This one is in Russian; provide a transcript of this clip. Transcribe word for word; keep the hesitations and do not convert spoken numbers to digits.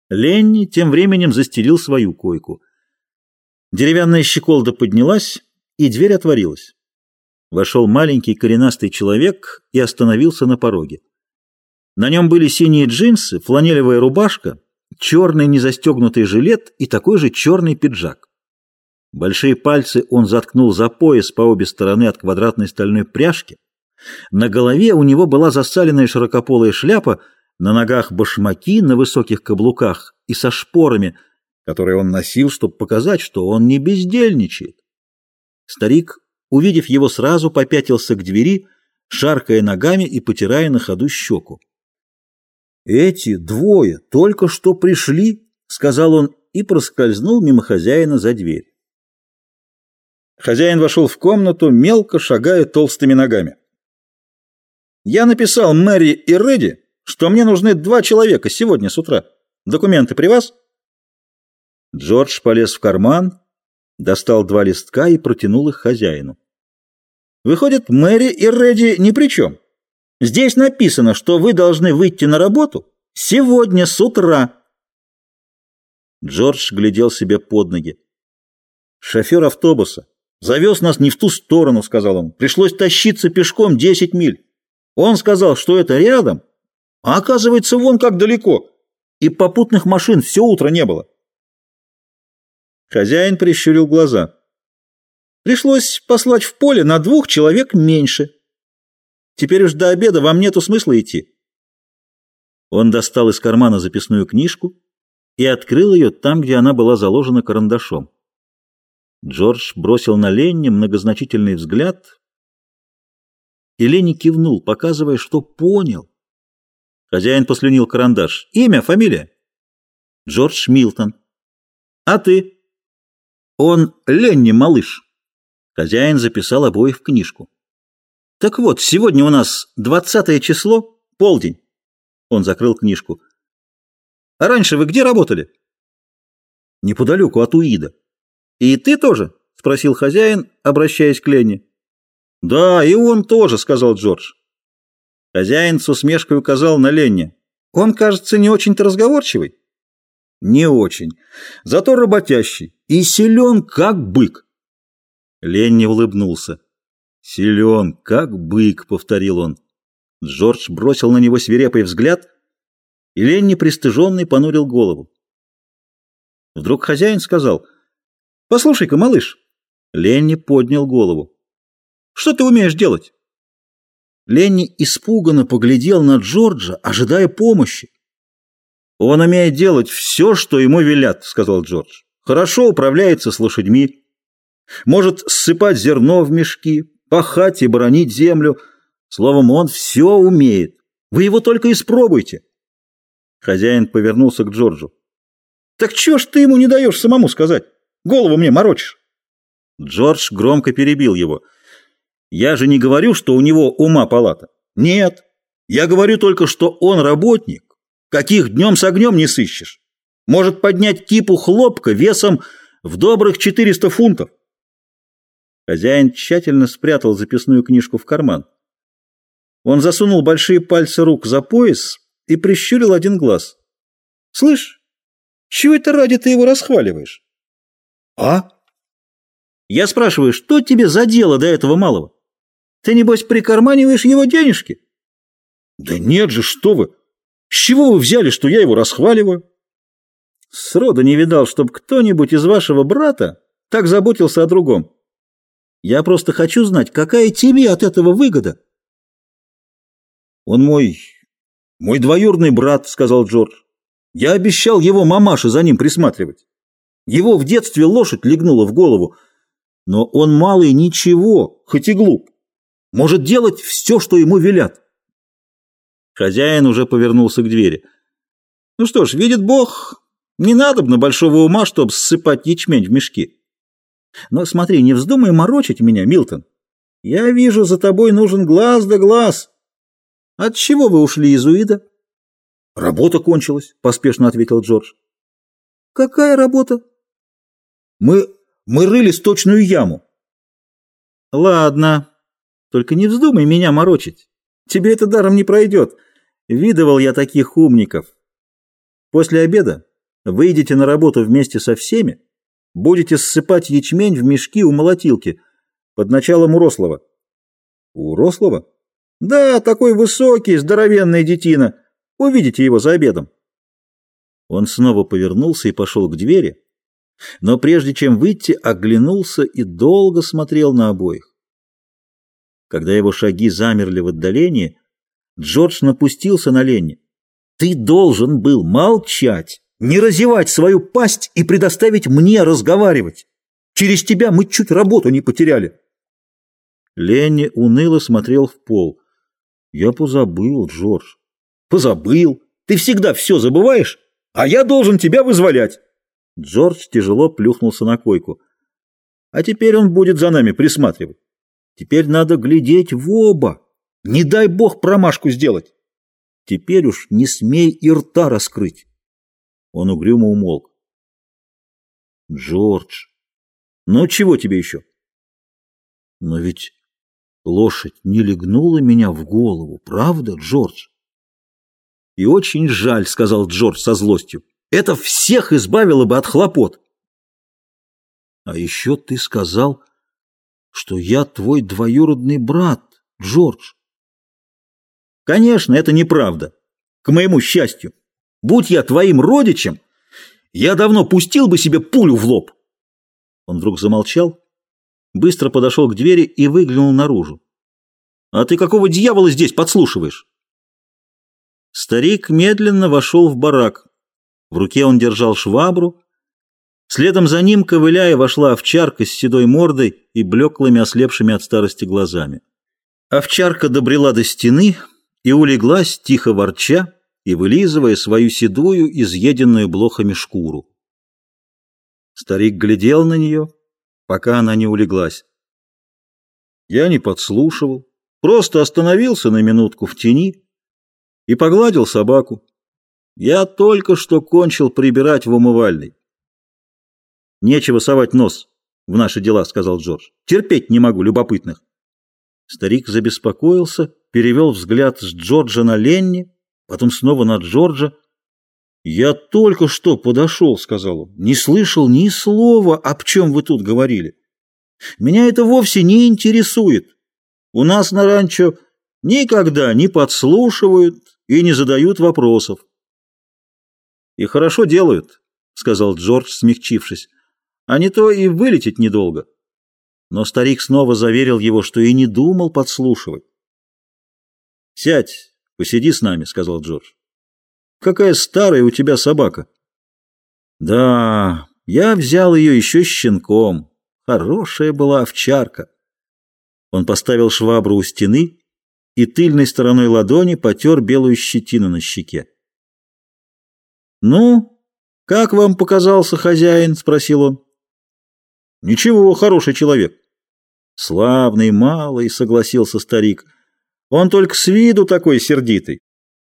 Ленни тем временем застелил свою койку. Деревянная щеколда поднялась, и дверь отворилась. Вошел маленький коренастый человек и остановился на пороге. На нем были синие джинсы, фланелевая рубашка, черный незастегнутый жилет и такой же черный пиджак. Большие пальцы он заткнул за пояс по обе стороны от квадратной стальной пряжки. На голове у него была засаленная широкополая шляпа, на ногах башмаки на высоких каблуках и со шпорами, которые он носил, чтобы показать, что он не бездельничает. Старик, увидев его, сразу попятился к двери, шаркая ногами и потирая на ходу щеку. «Эти двое только что пришли», — сказал он и проскользнул мимо хозяина за дверь. Хозяин вошел в комнату, мелко шагая толстыми ногами. «Я написал Мэри и Редди, что мне нужны два человека сегодня с утра. Документы при вас?» Джордж полез в карман, достал два листка и протянул их хозяину. «Выходит, Мэри и Редди ни при чем. Здесь написано, что вы должны выйти на работу сегодня с утра». Джордж глядел себе под ноги. «Шофер автобуса завез нас не в ту сторону», — сказал он. «Пришлось тащиться пешком десять миль. Он сказал, что это рядом, а оказывается вон как далеко, и попутных машин все утро не было». Хозяин прищурил глаза. «Пришлось послать в поле на двух человек меньше. Теперь уж до обеда вам нету смысла идти». Он достал из кармана записную книжку и открыл ее там, где она была заложена карандашом. Джордж бросил на Ленни многозначительный взгляд, и Ленни кивнул, показывая, что понял. Хозяин послюнил карандаш. «Имя, фамилия?» «Джордж Милтон». «А ты?» «Он Ленни, малыш». Хозяин записал обоих в книжку. «Так вот, сегодня у нас двадцатое число, полдень». Он закрыл книжку. «А раньше вы где работали?» «Неподалеку от Уида». «И ты тоже?» — спросил хозяин, обращаясь к Ленни. «Да, и он тоже», — сказал Джордж. Хозяин с усмешкой указал на Ленни. «Он, кажется, не очень-то разговорчивый». «Не очень. Зато работящий и силен, как бык». Ленни улыбнулся. «Силен, как бык», — повторил он. Джордж бросил на него свирепый взгляд, и Ленни, пристыженный, понурил голову. Вдруг хозяин сказал: «Послушай-ка, малыш». Ленни поднял голову. «Что ты умеешь делать?» Ленни испуганно поглядел на Джорджа, ожидая помощи. «Он умеет делать все, что ему велят», — сказал Джордж. «Хорошо управляется с лошадьми. Может ссыпать зерно в мешки, пахать и боронить землю. Словом, он все умеет. Вы его только испробуйте». Хозяин повернулся к Джорджу. «Так чего ж ты ему не даешь самому сказать? Голову мне морочишь». Джордж громко перебил его. «Я же не говорю, что у него ума палата. Нет, я говорю только, что он работник, каких днем с огнем не сыщешь. Может поднять кипу хлопка весом в добрых четыреста фунтов». Хозяин тщательно спрятал записную книжку в карман. Он засунул большие пальцы рук за пояс и прищурил один глаз. «Слышь, чего это ради ты его расхваливаешь?» «А?» «Я спрашиваю, что тебе за дело до этого малого? Ты, небось, прикарманиваешь его денежки?» «Да нет же, что вы! С чего вы взяли, что я его расхваливаю?» «Сроду не видал, чтоб кто-нибудь из вашего брата так заботился о другом. Я просто хочу знать, какая тебе от этого выгода». «Он мой... мой двоюродный брат», — сказал Джордж. «Я обещал его мамаше за ним присматривать. Его в детстве лошадь легнула в голову, но он малый ничего, хоть и глуп. Может делать все, что ему велят». Хозяин уже повернулся к двери. «Ну что ж, видит Бог, не надобно большого ума, чтобы ссыпать ячмень в мешки. Но смотри, не вздумай морочить меня, Милтон. Я вижу, за тобой нужен глаз да глаз. От чего вы ушли из Уида?» «Работа кончилась», — поспешно ответил Джордж. «Какая работа?» «Мы... мы рыли сточную яму». «Ладно, только не вздумай меня морочить. Тебе это даром не пройдет. Видывал я таких умников. После обеда Выйдете на работу вместе со всеми, будете ссыпать ячмень в мешки у молотилки под началом Урослова. Урослова? Да, такой высокий, здоровенный детина. Увидите его за обедом. Он снова повернулся и пошел к двери, но прежде чем выйти, оглянулся и долго смотрел на обоих. Когда его шаги замерли в отдалении, Джордж напустился на Ленни. «Ты должен был молчать, не разевать свою пасть и предоставить мне разговаривать. Через тебя мы чуть работу не потеряли». Ленни уныло смотрел в пол. «Я позабыл, Джордж». «Позабыл? Ты всегда все забываешь, а я должен тебя вызволять». Джордж тяжело плюхнулся на койку. «А теперь он будет за нами присматривать. Теперь надо глядеть в оба. Не дай бог промашку сделать. Теперь уж не смей и рта раскрыть». Он угрюмо умолк. «Джордж, ну чего тебе еще?» «Но ведь лошадь не легнула меня в голову, правда, Джордж?» «И очень жаль», — сказал Джордж со злостью. «Это всех избавило бы от хлопот». «А еще ты сказал, что я твой двоюродный брат, Джордж». «Конечно, это неправда. К моему счастью. Будь я твоим родичем, я давно пустил бы себе пулю в лоб». Он вдруг замолчал, быстро подошел к двери и выглянул наружу. «А ты какого дьявола здесь подслушиваешь?» Старик медленно вошел в барак. В руке он держал швабру. Следом за ним, ковыляя, вошла овчарка с седой мордой и блеклыми, ослепшими от старости глазами. Овчарка добрела до стены и улеглась, тихо ворча и вылизывая свою седую, изъеденную блохами шкуру. Старик глядел на нее, пока она не улеглась. Я не подслушивал, просто остановился на минутку в тени и погладил собаку. Я только что кончил прибирать в умывальной. «Нечего совать нос в наши дела», — сказал Джордж. «Терпеть не могу любопытных». Старик забеспокоился, перевел взгляд с Джорджа на Ленни, потом снова на Джорджа. «Я только что подошел», — сказал он. «Не слышал ни слова, об чем вы тут говорили. Меня это вовсе не интересует. У нас на ранчо никогда не подслушивают и не задают вопросов». «И хорошо делают», — сказал Джордж, смягчившись. «А не то и вылететь недолго». Но старик снова заверил его, что и не думал подслушивать. «Сядь, посиди с нами», — сказал Джордж. «Какая старая у тебя собака». «Да, я взял ее еще щенком. Хорошая была овчарка». Он поставил швабру у стены и тыльной стороной ладони потер белую щетину на щеке. «Ну, как вам показался хозяин?» — спросил он. «Ничего, хороший человек». «Славный, малый», — согласился старик. «Он только с виду такой сердитый.